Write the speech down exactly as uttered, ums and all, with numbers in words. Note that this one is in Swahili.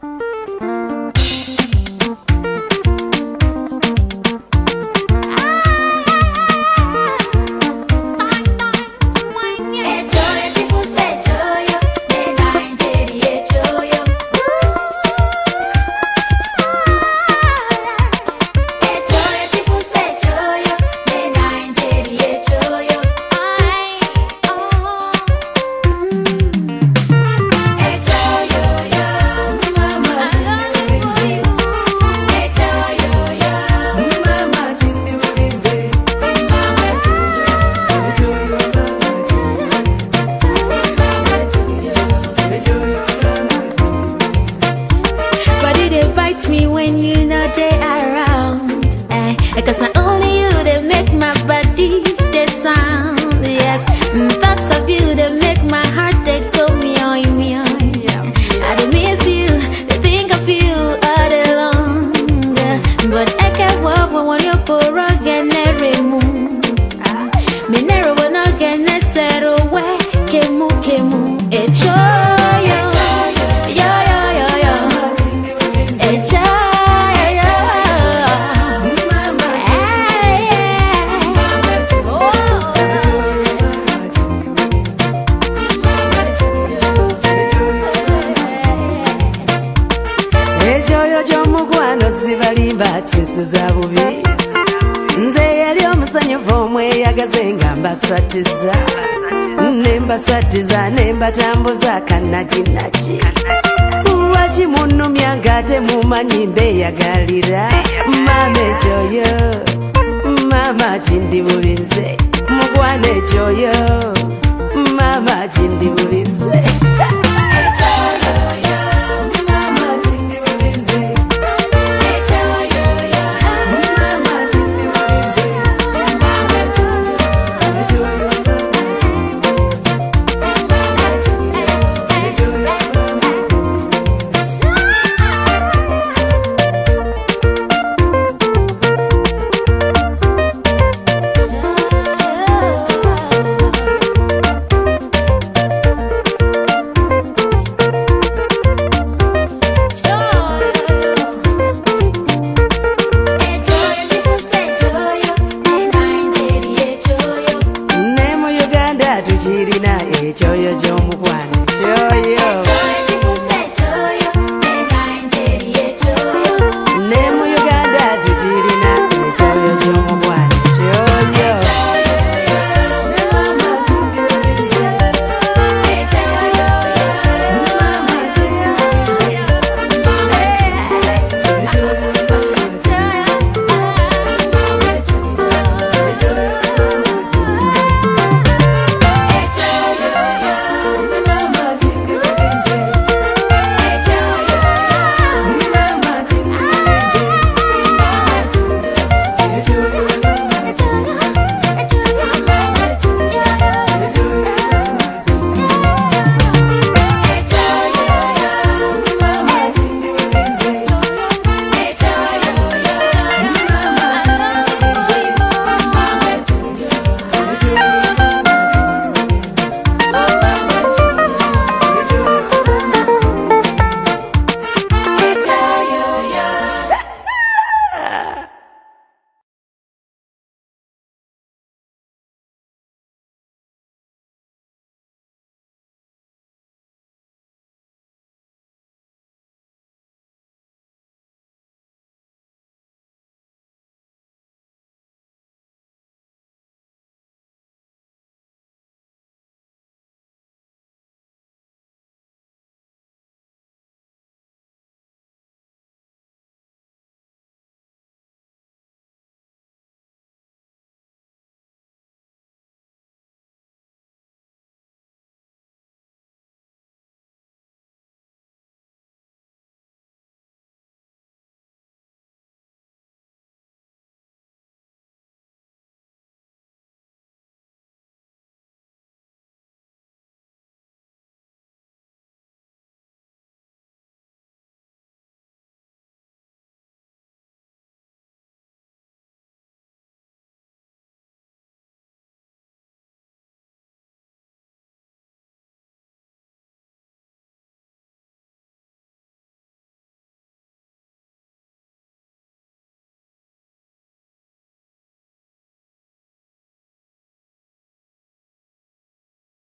Me when you know they around, eh? Because not only you they make my body they sound, yes. Thoughts of you they make my heart they go meow meow. I don't miss you, they think of you all day long, but I can't walk when you're poor again every moon. Me never wanna get necessary away, kemu kemu, it's yo. Chinsuza bubi nze yali omusanyufu omweyagaze nga mbasatiza nembasatiza nembatambuza kannakinaki lwaki munnumya ng'ate mumanyi mbeeyagalira mama ekyoyo mama kindi bubi nze mugwana ekyoyo mama kindi bubi nze